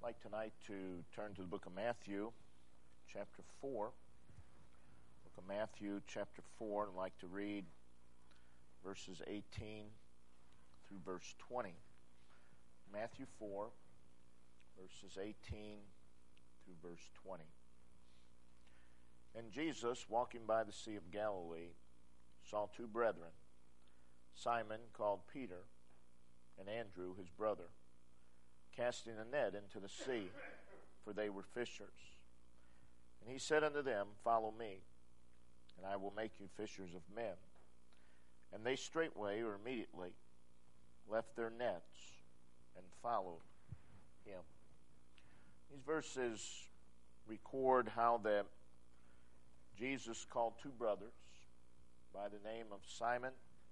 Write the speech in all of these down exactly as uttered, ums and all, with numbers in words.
like tonight to turn to the book of Matthew, chapter four. Book of Matthew, chapter four, and I'd like to read verses eighteen through verse twenty. Matthew four, verses eighteen through verse twenty. And Jesus, walking by the Sea of Galilee, saw two brethren, Simon called Peter, and Andrew his brother, casting a net into the sea, for they were fishers. And he said unto them, Follow me, and I will make you fishers of men. And they straightway or immediately left their nets and followed him. These verses record how that Jesus called two brothers by the name of Simon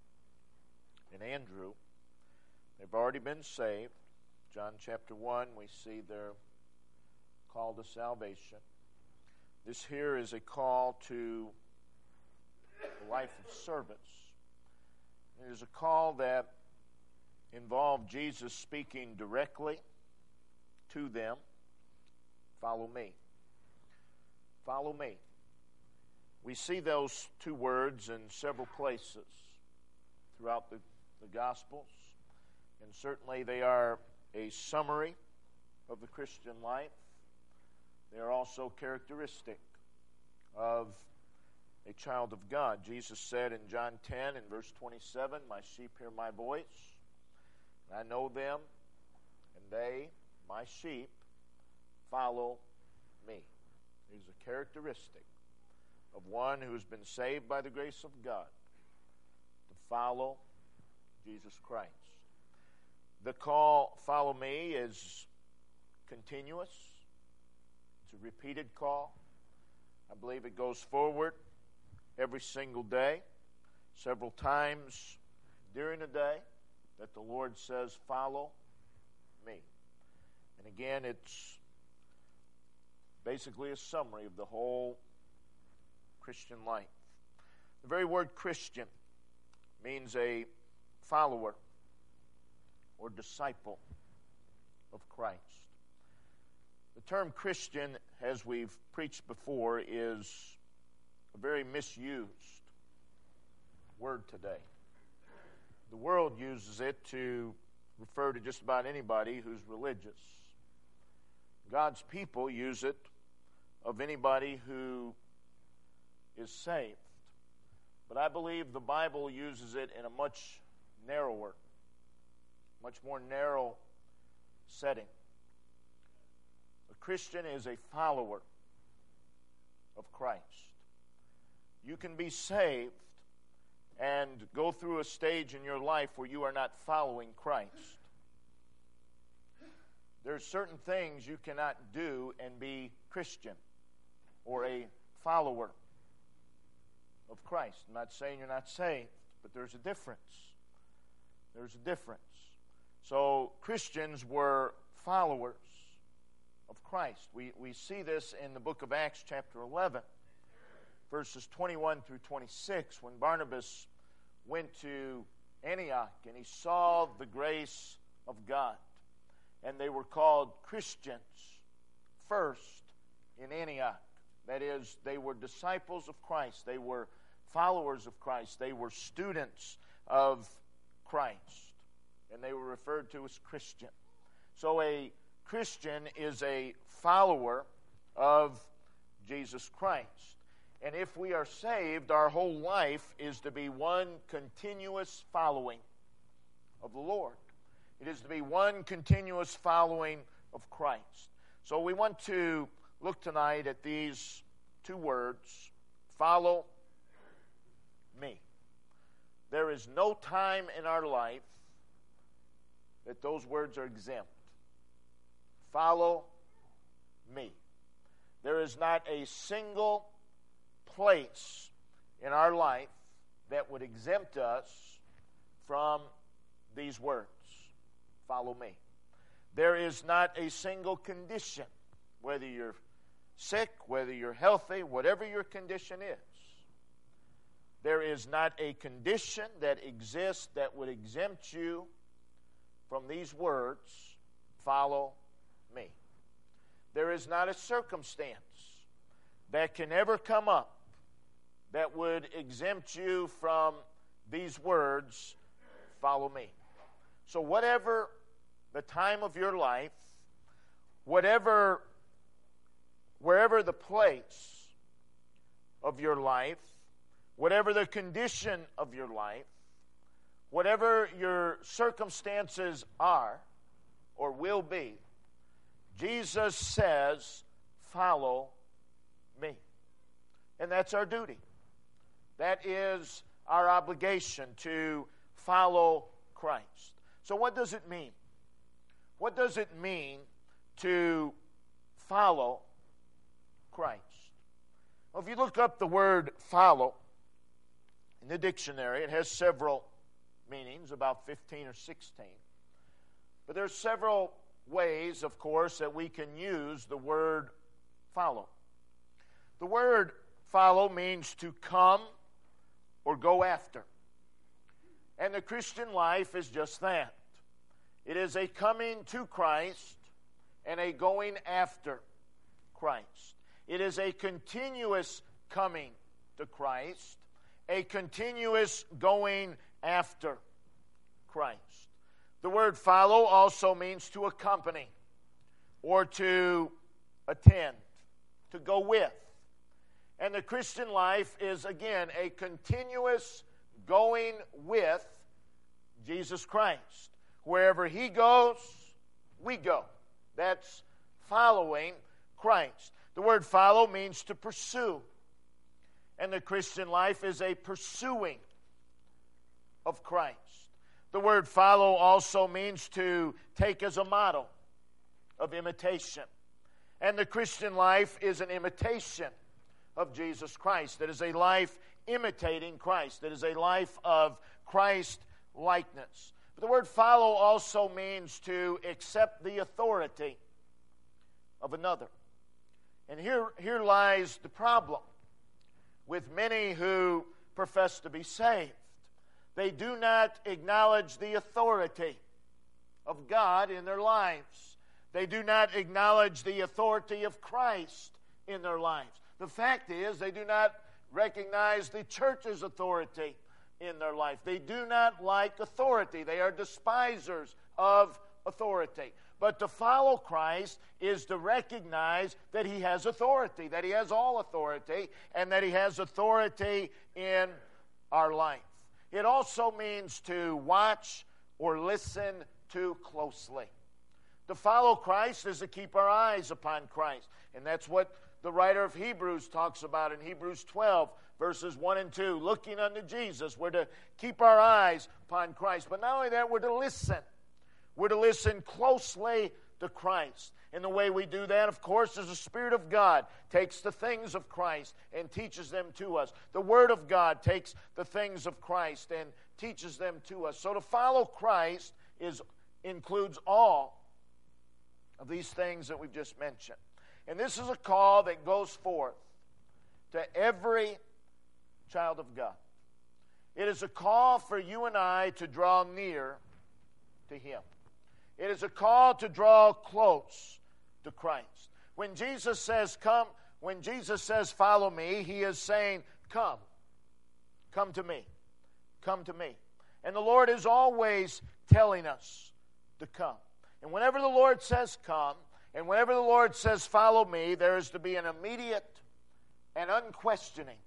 and Andrew. They've already been saved. John chapter one, we see their call to salvation. This here is a call to a life of service. It is a call that involved Jesus speaking directly to them. Follow me. Follow me. We see those two words in several places throughout the, the Gospels, and certainly they are a summary of the Christian life. They are also characteristic of a child of God. Jesus said in John ten and verse twenty-seven, My sheep hear my voice, and I know them, and they, my sheep, follow me. It is a characteristic of one who has been saved by the grace of God to follow Jesus Christ. The call, follow me, is continuous. It's a repeated call. I believe it goes forward every single day, several times during the day, that the Lord says, follow me. And again, it's basically a summary of the whole Christian life. The very word Christian means a follower or disciple of Christ. The term Christian, as we've preached before, is a very misused word today. The world uses it to refer to just about anybody who's religious. God's people use it of anybody who is saved. But I believe the Bible uses it in a much narrower, much more narrow setting. A Christian is a follower of Christ. You can be saved and go through a stage in your life where you are not following Christ. There are certain things you cannot do and be Christian or a follower of Christ. I'm not saying you're not saved, but there's a difference. There's a difference. So Christians were followers of Christ. We, we see this in the book of Acts chapter eleven, verses twenty-one through twenty-six, when Barnabas went to Antioch and he saw the grace of God. And they were called Christians first in Antioch. That is, they were disciples of Christ. They were followers of Christ. They were students of Christ. And they were referred to as Christian. So a Christian is a follower of Jesus Christ. And if we are saved, our whole life is to be one continuous following of the Lord. It is to be one continuous following of Christ. So we want to look tonight at these two words, follow me. There is no time in our life that those words are exempt. Follow me. There is not a single place in our life that would exempt us from these words. Follow me. There is not a single condition, whether you're sick, whether you're healthy, whatever your condition is. There is not a condition that exists that would exempt you from these words, follow me. there is not a circumstance that can ever come up that would exempt you from these words, follow me. So whatever the time of your life, whatever, wherever the place of your life, whatever the condition of your life, whatever your circumstances are or will be, Jesus says, follow me. And that's our duty. That is our obligation, to follow Christ. So what does it mean? What does it mean to follow Christ? Well, if you look up the word follow in the dictionary, it has several meanings, about fifteen or sixteen. But there are several ways, of course, that we can use the word follow. The word follow means to come or go after. And the Christian life is just that. It is a coming to Christ and a going after Christ. It is a continuous coming to Christ, a continuous going after Christ. The word follow also means to accompany or to attend, to go with. And the Christian life is, again, a continuous going with Jesus Christ. Wherever He goes, we go. That's following Christ. The word follow means to pursue. And the Christian life is a pursuing of Christ. The word follow also means to take as a model of imitation. And the Christian life is an imitation of Jesus Christ. That is a life imitating Christ. That is a life of Christ likeness. But the word follow also means to accept the authority of another. And here, here lies the problem with many who profess to be saved. They do not acknowledge the authority of God in their lives. They do not acknowledge the authority of Christ in their lives. The fact is, they do not recognize the church's authority in their life. They do not like authority. They are despisers of authority. But to follow Christ is to recognize that He has authority, that He has all authority, and that He has authority in our life. It also means to watch or listen to closely. To follow Christ is to keep our eyes upon Christ. And that's what the writer of Hebrews talks about in Hebrews twelve, verses one and two. Looking unto Jesus, we're to keep our eyes upon Christ. But not only that, we're to listen. We're to listen closely to Christ. And the way we do that, of course, is the Spirit of God takes the things of Christ and teaches them to us. The Word of God takes the things of Christ and teaches them to us. So to follow Christ is includes all of these things that we've just mentioned. And this is a call that goes forth to every child of God. It is a call for you and I to draw near to Him. It is a call to draw close to Christ. When Jesus says, come, when Jesus says, follow me, He is saying, come. Come to me. Come to me. And the Lord is always telling us to come. And whenever the Lord says, come, and whenever the Lord says, follow me, there is to be an immediate and unquestioning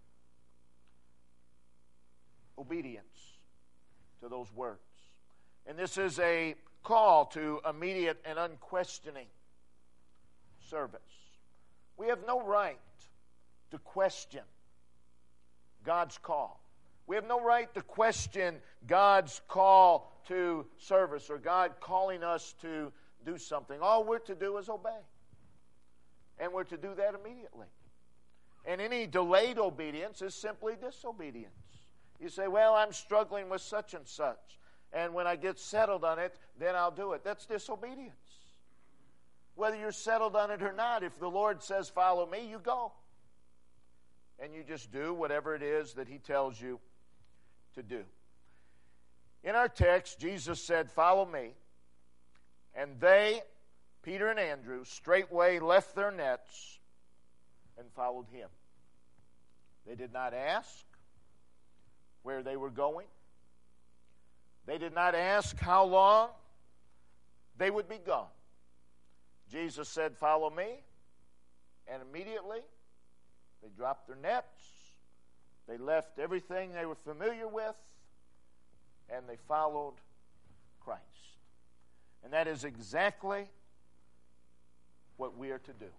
obedience to those words. And this is a call to immediate and unquestioning service. We have no right to question God's call. We have no right to question God's call to service or God calling us to do something. All we're to do is obey. And we're to do that immediately. And any delayed obedience is simply disobedience. You say, well, I'm struggling with such and such. And when I get settled on it, then I'll do it. That's disobedience. Whether you're settled on it or not, if the Lord says, follow me, you go. And you just do whatever it is that He tells you to do. In our text, Jesus said, follow me. And they Peter and Andrew straightway left their nets and followed him. They did not ask where they were going. They did not ask how long they would be gone. Jesus said, "Follow me." And immediately they dropped their nets. They left everything they were familiar with, and they followed Christ. And that is exactly what we are to do.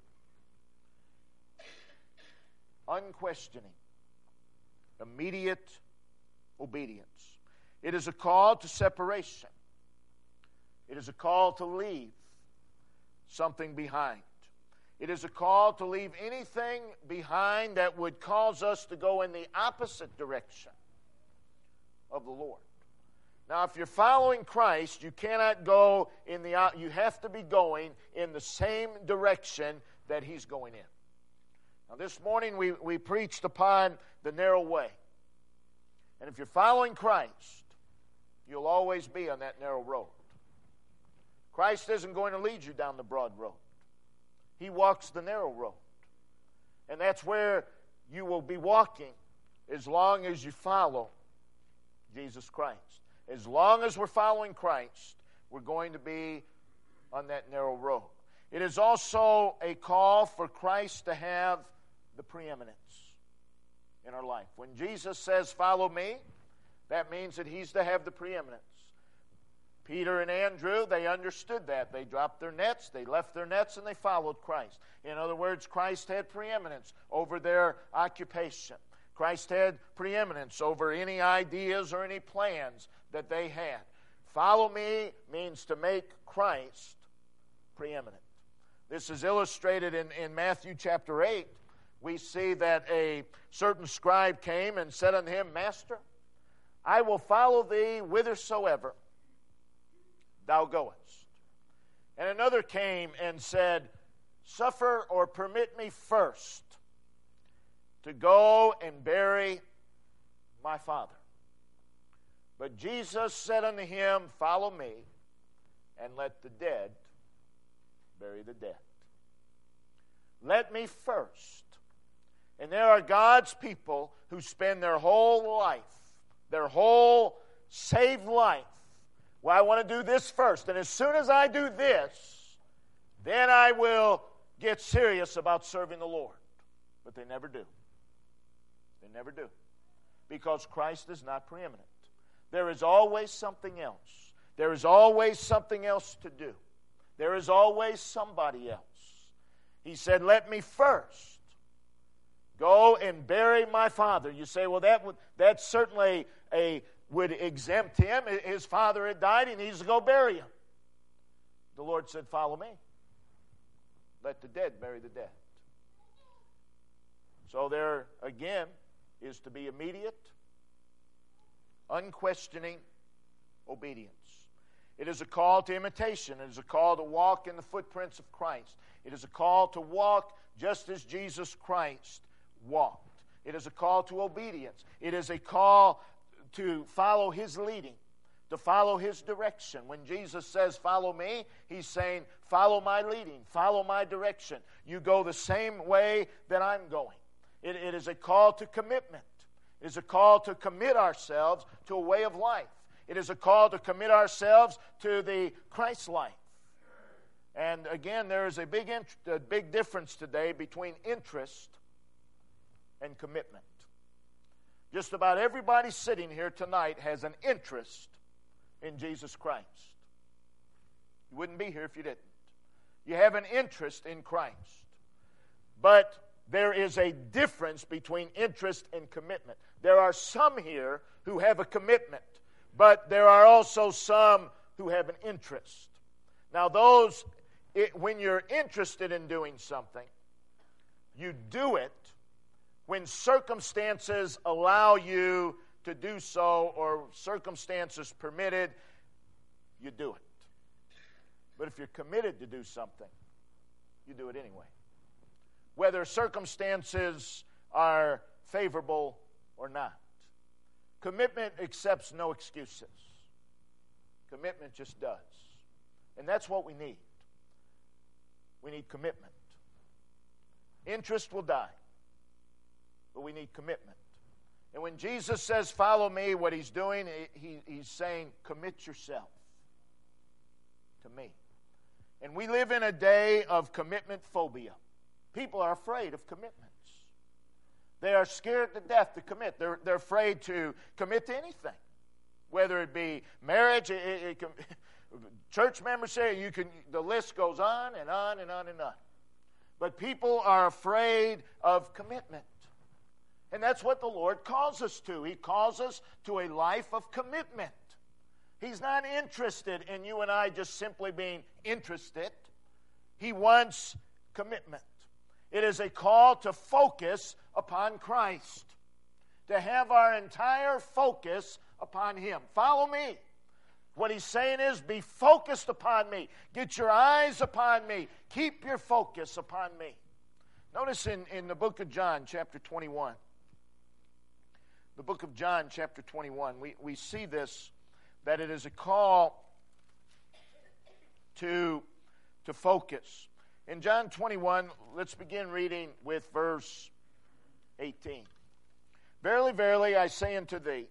Unquestioning, immediate obedience. It is a call to separation. It is a call to leave something behind. It is a call to leave anything behind that would cause us to go in the opposite direction of the Lord. Now, if you're following Christ, you cannot go in the, you have to be going in the same direction that He's going in. Now, this morning we, we preached upon the narrow way. And if you're following Christ, you'll always be on that narrow road. Christ isn't going to lead you down the broad road. He walks the narrow road. And that's where you will be walking as long as you follow Jesus Christ. As long as we're following Christ, we're going to be on that narrow road. It is also a call for Christ to have the preeminence in our life. When Jesus says, "Follow me," that means that He's to have the preeminence. Peter and Andrew, they understood that. They dropped their nets, they left their nets, and they followed Christ. In other words, Christ had preeminence over their occupation. Christ had preeminence over any ideas or any plans that they had. Follow me means to make Christ preeminent. This is illustrated in, in Matthew chapter eight. We see that a certain scribe came and said unto him, "Master, I will follow thee whithersoever thou goest." And another came and said, "Suffer or permit me first to go and bury my father." But Jesus said unto him, "Follow me, and let the dead bury the dead." Let me first. And there are God's people who spend their whole life, their whole saved life, "Well, I want to do this first, and as soon as I do this, then I will get serious about serving the Lord." But they never do. They never do. Because Christ is not preeminent. There is always something else. There is always something else to do. There is always somebody else. He said, "Let me first go and bury my father." You say, "Well, that would that's certainly a would exempt him. His father had died. He needs to go bury him." The Lord said, "Follow me. Let the dead bury the dead." So there, again, is to be immediate, unquestioning obedience. It is a call to imitation. It is a call to walk in the footprints of Christ. It is a call to walk just as Jesus Christ walked. It is a call to obedience. It is a call to follow His leading, to follow His direction. When Jesus says, "Follow me," He's saying, follow my leading, follow my direction. You go the same way that I'm going. It, it is a call to commitment. It is a call to commit ourselves to a way of life. It is a call to commit ourselves to the Christ life. And again, there is a big, int- a big difference today between interest and commitment. Just about everybody sitting here tonight has an interest in Jesus Christ. You wouldn't be here if you didn't. You have an interest in Christ. But there is a difference between interest and commitment. There are some here who have a commitment, but there are also some who have an interest. Now those, it, when you're interested in doing something, you do it when circumstances allow you to do so, or circumstances permitted, you do it. But if you're committed to do something, you do it anyway. Whether circumstances are favorable or not. Commitment accepts no excuses. Commitment just does. And that's what we need. We need commitment. Interest will die, but we need commitment. And when Jesus says, follow me, what he's doing, he, he's saying, commit yourself to me. And we live in a day of commitment phobia. People are afraid of commitments. They are scared to death to commit. They're, they're afraid to commit to anything, whether it be marriage, it, it, it can, church members say you can. The list goes on and on and on and on. But people are afraid of commitment. And that's what the Lord calls us to. He calls us to a life of commitment. He's not interested in you and I just simply being interested. He wants commitment. It is a call to focus upon Christ, to have our entire focus upon Him. Follow me. What he's saying is, be focused upon me. Get your eyes upon me. Keep your focus upon me. Notice in, in the book of John, chapter twenty-one. The book of John, chapter twenty-one, we, we see this, that it is a call to, to focus. In John twenty-one, let's begin reading with verse eighteen. Verily, verily, I say unto thee,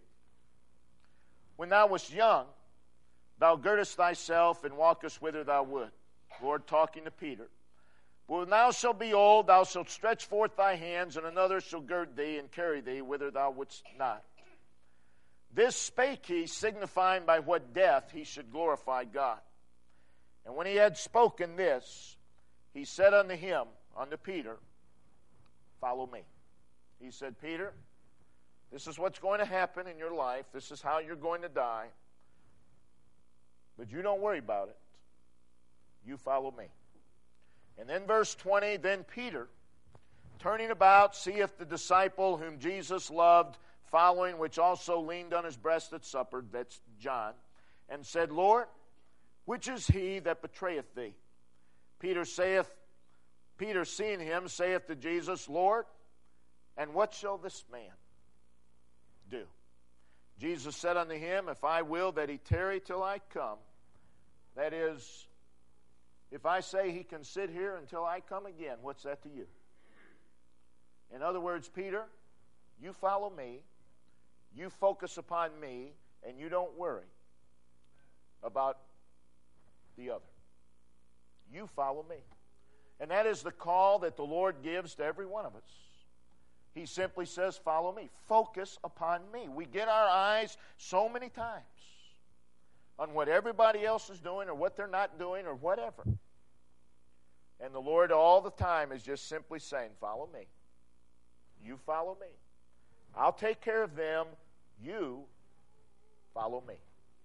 when thou wast young, thou girdest thyself and walkest whither thou would. Lord talking to Peter. But when thou shalt be old, thou shalt stretch forth thy hands, and another shall gird thee and carry thee whither thou wouldst not. This spake he, signifying by what death he should glorify God. And when he had spoken this, he said unto him, unto Peter, follow me. He said, Peter, this is what's going to happen in your life. This is how you're going to die. But you don't worry about it. You follow me. And then verse twenty, then Peter, turning about, seeth the disciple whom Jesus loved, following, which also leaned on his breast at supper, that's John, and said, Lord, which is he that betrayeth thee? Peter saith, Peter seeing him, saith to Jesus, Lord, and what shall this man do? Jesus said unto him, if I will that he tarry till I come, that is, if I say he can sit here until I come again, what's that to you? In other words, Peter, you follow me, you focus upon me, and you don't worry about the other. You follow me. And that is the call that the Lord gives to every one of us. He simply says, follow me. Focus upon me. We get our eyes so many times on what everybody else is doing or what they're not doing or whatever. And the Lord all the time is just simply saying, follow me. You follow me. I'll take care of them. You follow me.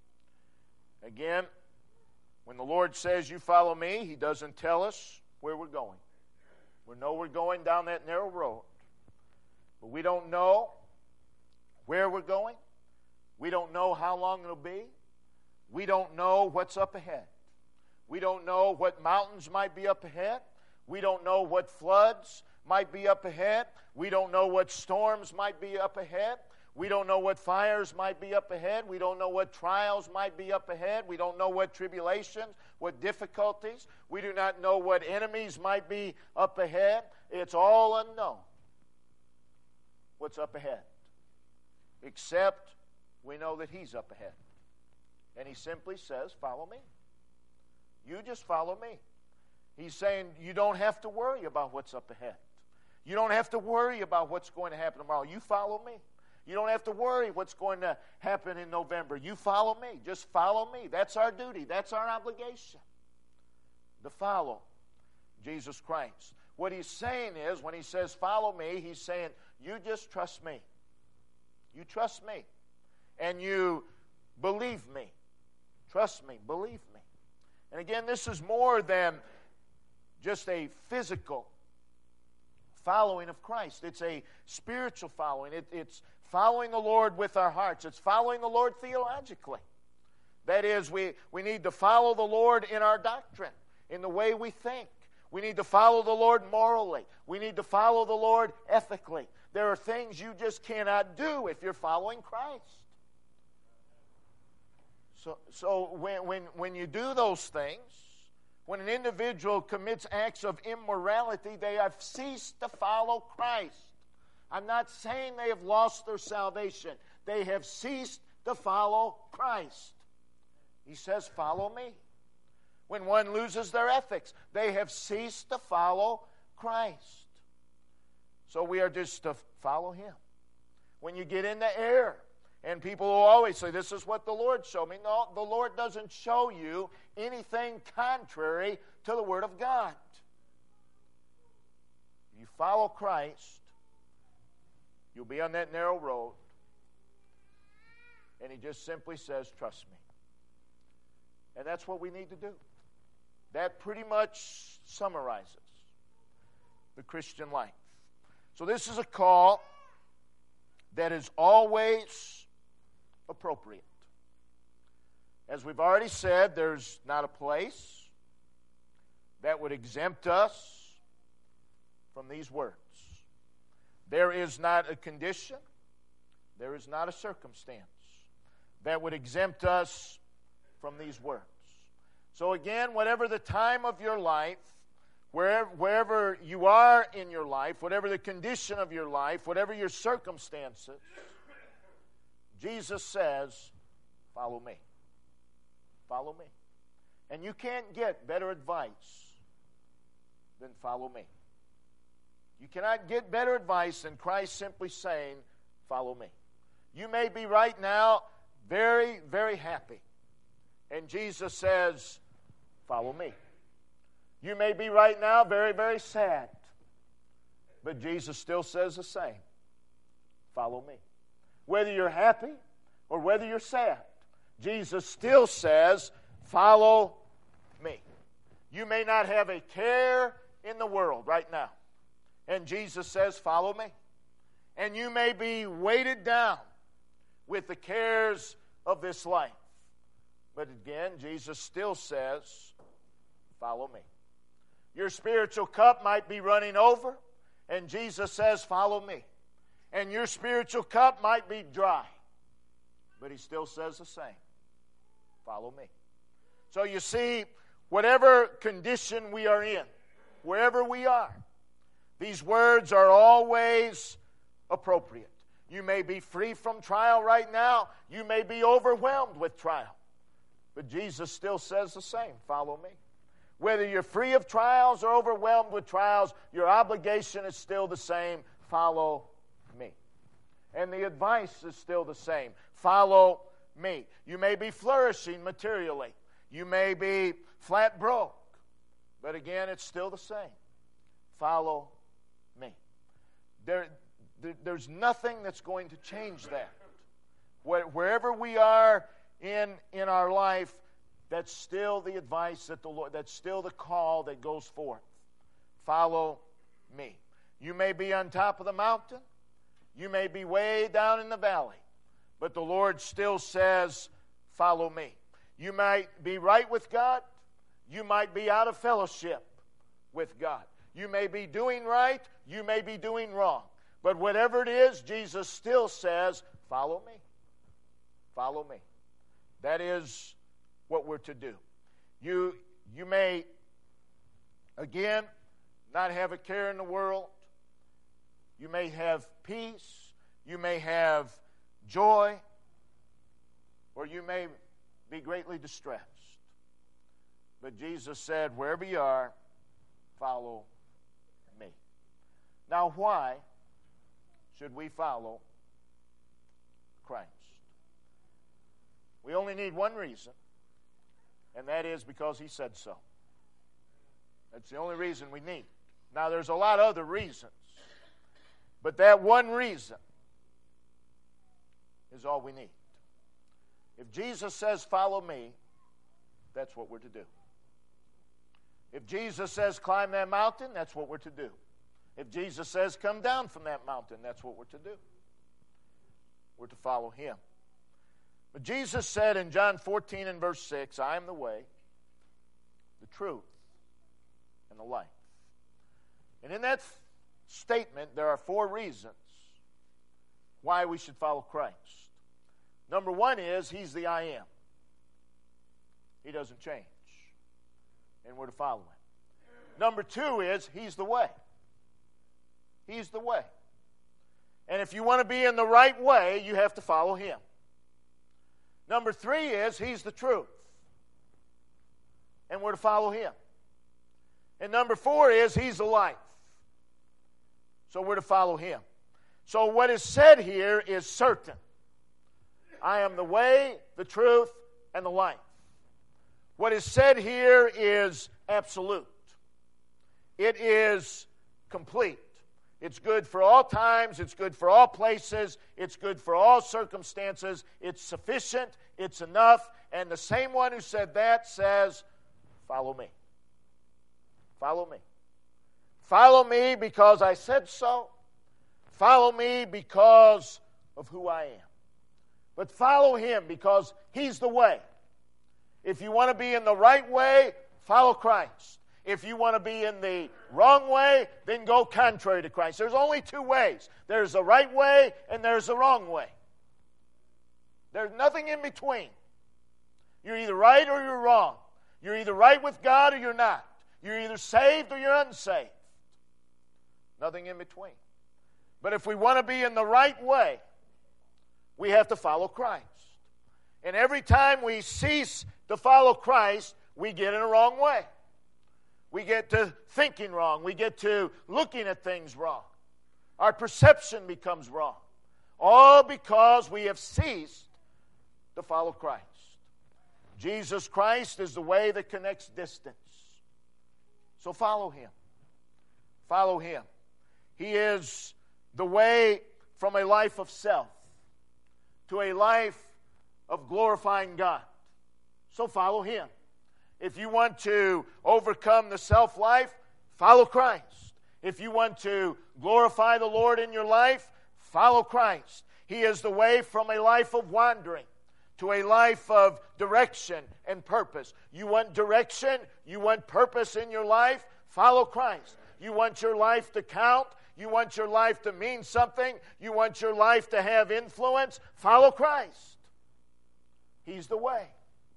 Again, when the Lord says you follow me, He doesn't tell us where we're going. We know we're going down that narrow road. But we don't know where we're going. We don't know how long it'll be. We don't know what's up ahead. We don't know what mountains might be up ahead. We don't know what floods might be up ahead. We don't know what storms might be up ahead. We don't know what fires might be up ahead. We don't know what trials might be up ahead. We don't know what tribulations, what difficulties. We do not know what enemies might be up ahead. It's all unknown what's up ahead. Except we know that He's up ahead. And He simply says, follow me. You just follow me. He's saying you don't have to worry about what's up ahead. You don't have to worry about what's going to happen tomorrow. You follow me. You don't have to worry what's going to happen in November. You follow me. Just follow me. That's our duty. That's our obligation. To follow Jesus Christ. What He's saying is, when He says follow me, He's saying you just trust me. You trust me. And you believe me. Trust me. Believe me. And again, this is more than just a physical following of Christ. It's a spiritual following. It, it's following the Lord with our hearts. It's following the Lord theologically. That is, we, we need to follow the Lord in our doctrine, in the way we think. We need to follow the Lord morally. We need to follow the Lord ethically. There are things you just cannot do if you're following Christ. So, so when, when, when you do those things, When an individual commits acts of immorality, they have ceased to follow Christ. I'm not saying they have lost their salvation. They have ceased to follow Christ. He says, follow me. When one loses their ethics, they have ceased to follow Christ. So we are just to follow Him. When you get into error, and people will always say, this is what the Lord showed me. No, the Lord doesn't show you anything contrary to the Word of God. You follow Christ, you'll be on that narrow road. And He just simply says, trust me. And that's what we need to do. That pretty much summarizes the Christian life. So this is a call that is always appropriate. As we've already said, there's not a place that would exempt us from these words. There is not a condition, there is not a circumstance that would exempt us from these words. So again, whatever the time of your life, wherever, wherever you are in your life, whatever the condition of your life, whatever your circumstances, Jesus says, follow me. Follow me. And you can't get better advice than follow me. You cannot get better advice than Christ simply saying, follow me. You may be right now very, very happy. And Jesus says, follow me. You may be right now very, very sad. But Jesus still says the same. Follow me. Whether you're happy or whether you're sad, Jesus still says, follow me. You may not have a care in the world right now. And Jesus says, follow me. And you may be weighted down with the cares of this life. But again, Jesus still says, follow me. Your spiritual cup might be running over, and Jesus says, follow me. And your spiritual cup might be dry, but He still says the same. Follow me. So you see, whatever condition we are in, wherever we are, these words are always appropriate. You may be free from trial right now. You may be overwhelmed with trial. But Jesus still says the same. Follow me. Whether you're free of trials or overwhelmed with trials, your obligation is still the same. Follow me. And the advice is still the same. Follow me. You may be flourishing materially. You may be flat broke. But again, it's still the same. Follow me. There, there, there's nothing that's going to change that. Wherever we are in, in our life, that's still the advice that the Lord, that's still the call that goes forth. Follow me. You may be on top of the mountain. You may be way down in the valley. But the Lord still says, follow me. You might be right with God. You might be out of fellowship with God. You may be doing right. You may be doing wrong. But whatever it is, Jesus still says, follow me. Follow me. That is what we're to do. You, you may, again, not have a care in the world. You may have peace. You may have joy. Or you may be greatly distressed. But Jesus said, wherever you are, follow me. Now, why should we follow Christ? We only need one reason, and that is because He said so. That's the only reason we need. Now, there's a lot of other reasons, but that one reason is all we need. If Jesus says, follow me, that's what we're to do. If Jesus says, climb that mountain, that's what we're to do. If Jesus says, come down from that mountain, that's what we're to do. We're to follow Him. But Jesus said in John fourteen and verse six, I am the way, the truth, and the life. And in that statement, there are four reasons why we should follow Christ. Number one is, He's the I am. He doesn't change. and we're to follow Him. Number two is He's the way. He's the way. And if you want to be in the right way, you have to follow Him. Number three is He's the truth. And we're to follow Him. And number four is He's the life. So we're to follow Him. So what is said here is certain. I am the way, the truth, and the life. What is said here is absolute. It is complete. It's good for all times. It's good for all places. It's good for all circumstances. It's sufficient. It's enough. And the same one who said that says, follow me. Follow me. Follow me because I said so. Follow me because of who I am. But follow Him because He's the way. If you want to be in the right way, follow Christ. If you want to be in the wrong way, then go contrary to Christ. There's only two ways. There's the right way and there's the wrong way. There's nothing in between. You're either right or you're wrong. You're either right with God or you're not. You're either saved or you're unsaved. Nothing in between. But if we want to be in the right way, we have to follow Christ. And every time we cease to follow Christ, we get in a wrong way. We get to thinking wrong. We get to looking at things wrong. Our perception becomes wrong. All because we have ceased to follow Christ. Jesus Christ is the way that connects distance. So follow Him. Follow Him. He is the way from a life of self to a life of glorifying God. So follow Him. If you want to overcome the self-life, follow Christ. If you want to glorify the Lord in your life, follow Christ. He is the way from a life of wandering to a life of direction and purpose. You want direction, you want purpose in your life, follow Christ. You want your life to count, you want your life to mean something, you want your life to have influence, follow Christ. He's the way.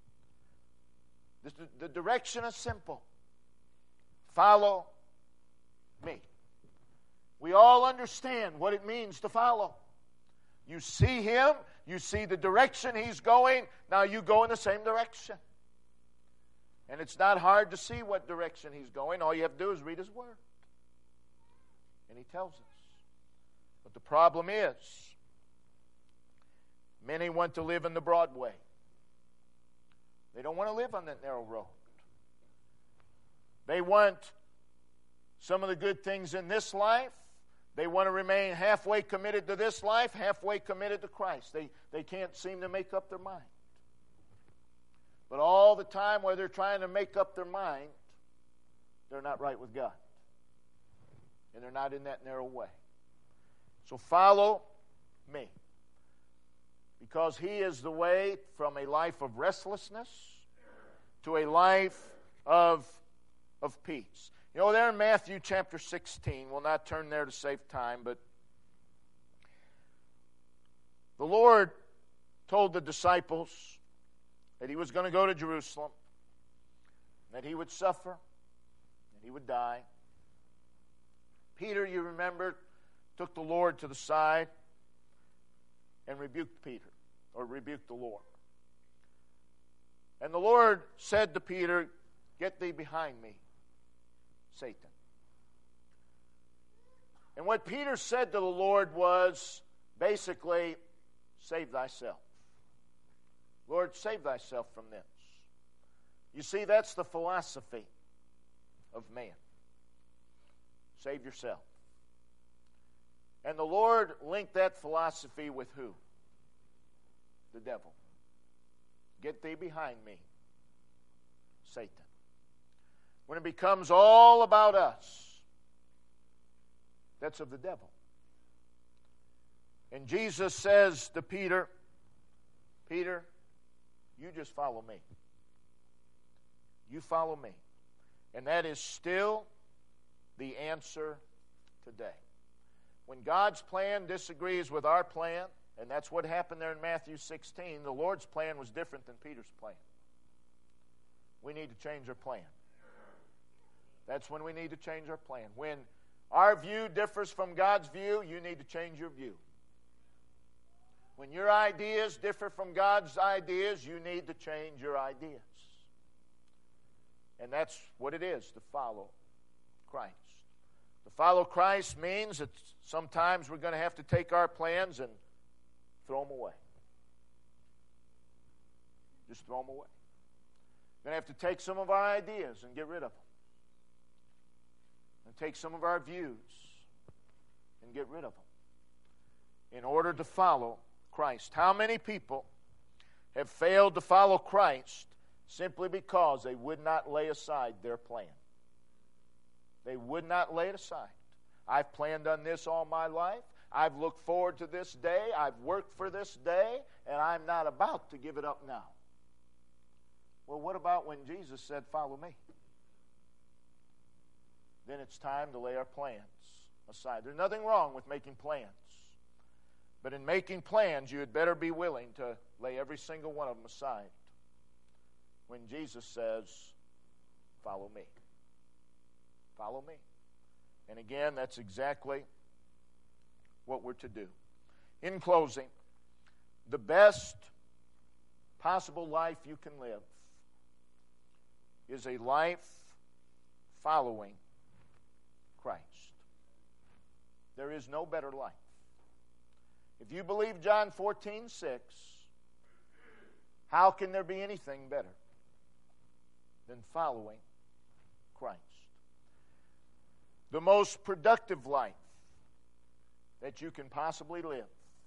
The direction is simple. Follow me. We all understand what it means to follow. You see Him, you see the direction He's going, now you go in the same direction. And it's not hard to see what direction He's going. All you have to do is read His Word. And He tells us. But the problem is, many want to live in the broad way. They don't want to live on that narrow road. They want some of the good things in this life. They want to remain halfway committed to this life, halfway committed to Christ. They, they can't seem to make up their mind. But all the time while they're trying to make up their mind, they're not right with God. And they're not in that narrow way. So follow me. Because He is the way from a life of restlessness to a life of, of peace. You know, there in Matthew chapter sixteen, we'll not turn there to save time, but the Lord told the disciples that He was going to go to Jerusalem, that He would suffer, that He would die. Peter, you remember, took the Lord to the side and rebuked Peter, or rebuked the Lord. And the Lord said to Peter, "Get thee behind me, Satan." And what Peter said to the Lord was basically, save thyself. Lord, save thyself from this. You see, that's the philosophy of man. Save yourself. And the Lord linked that philosophy with who? The devil. Get thee behind me, Satan. When it becomes all about us, that's of the devil. And Jesus says to Peter, Peter, you just follow me. You follow me. And that is still the answer today. When God's plan disagrees with our plan, and that's what happened there in Matthew sixteen, the Lord's plan was different than Peter's plan. We need to change our plan. That's when we need to change our plan. When our view differs from God's view, you need to change your view. When your ideas differ from God's ideas, you need to change your ideas. And that's what it is to follow Christ. To follow Christ means that sometimes we're going to have to take our plans and throw them away. Just throw them away. We're going to have to take some of our ideas and get rid of them. And take some of our views and get rid of them in order to follow Christ. How many people have failed to follow Christ simply because they would not lay aside their plan? They would not lay it aside. I've planned on this all my life. I've looked forward to this day. I've worked for this day, and I'm not about to give it up now. Well, what about when Jesus said, "Follow me"? Then it's time to lay our plans aside. There's nothing wrong with making plans. But in making plans, you had better be willing to lay every single one of them aside when Jesus says, "Follow me." Follow me. And again, that's exactly what we're to do. In closing, the best possible life you can live is a life following Christ. There is no better life. If you believe John fourteen six, how can there be anything better than following Christ? The most productive life that you can possibly live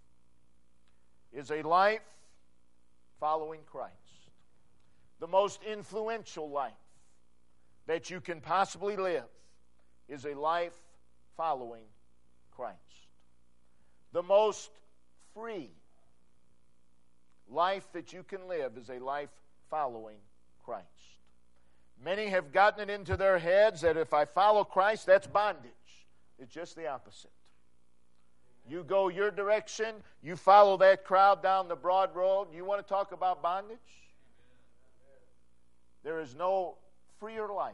is a life following Christ. The most influential life that you can possibly live is a life following Christ. The most free life that you can live is a life following Christ. Many have gotten it into their heads that if I follow Christ, that's bondage. It's just the opposite. You go your direction, you follow that crowd down the broad road. You want to talk about bondage? There is no freer life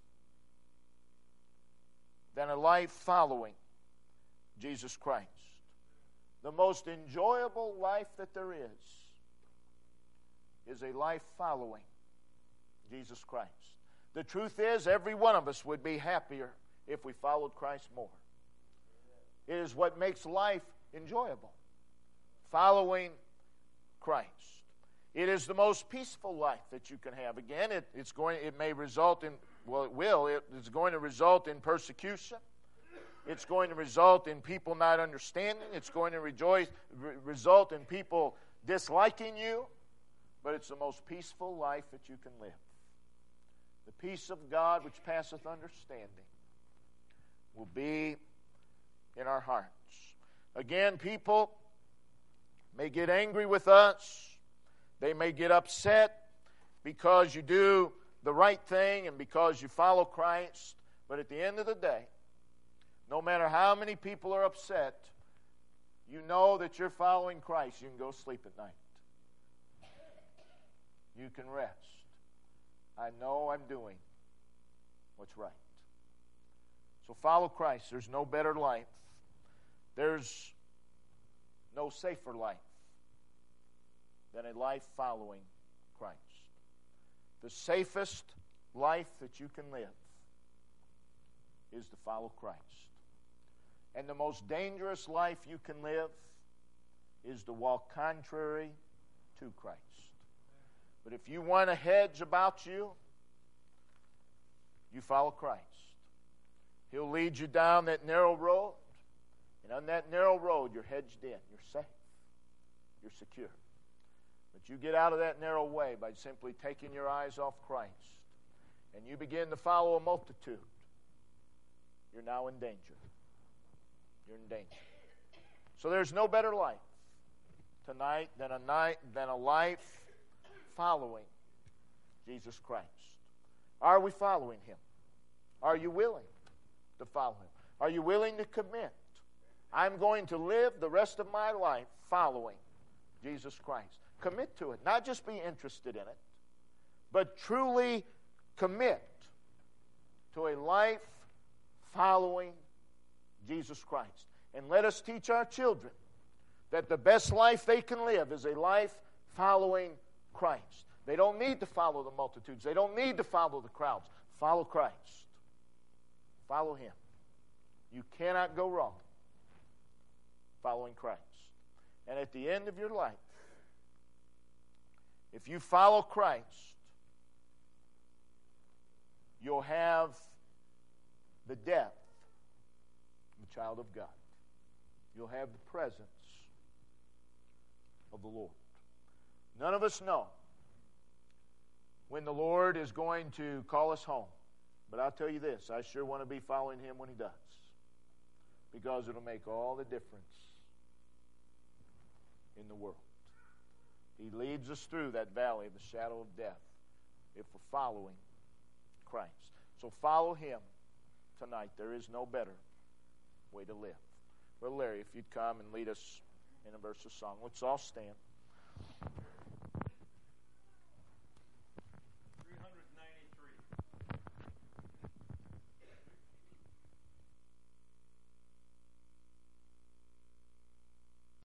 than a life following Jesus Christ. The most enjoyable life that there is is a life following Jesus Christ. The truth is, every one of us would be happier if we followed Christ more. It is what makes life enjoyable. Following Christ. It is the most peaceful life that you can have. Again, it, it's going. It may result in, well, it will. It, it's going to result in persecution. It's going to result in people not understanding. It's going to rejoice, re- result in people disliking you. But it's the most peaceful life that you can live. The peace of God, which passeth understanding, will be in our hearts. Again, people may get angry with us. They may get upset because you do the right thing and because you follow Christ. But at the end of the day, no matter how many people are upset, you know that you're following Christ. You can go sleep at night. You can rest. I know I'm doing what's right. So follow Christ. There's no better life. There's no safer life than a life following Christ. The safest life that you can live is to follow Christ. And the most dangerous life you can live is to walk contrary to Christ. But if you want a hedge about you, you follow Christ. He'll lead you down that narrow road. And on that narrow road, you're hedged in. You're safe. You're secure. But you get out of that narrow way by simply taking your eyes off Christ. And you begin to follow a multitude. You're now in danger. You're in danger. So there's no better life tonight than a night than a life following Jesus Christ. Are we following Him? Are you willing to follow Him? Are you willing to commit? I'm going to live the rest of my life following Jesus Christ. Commit to it. Not just be interested in it, but truly commit to a life following Jesus Christ. And let us teach our children that the best life they can live is a life following Christ. They don't need to follow the multitudes. They don't need to follow the crowds. Follow Christ. Follow Him. You cannot go wrong following Christ. And at the end of your life, if you follow Christ, you'll have the depth of a child of God. You'll have the presence of the Lord. None of us know when the Lord is going to call us home. But I'll tell you this, I sure want to be following Him when He does. Because it'll make all the difference in the world. He leads us through that valley of the shadow of death if we're following Christ. So follow Him tonight. There is no better way to live. Brother Larry, if you'd come and lead us in a verse of song. Let's all stand.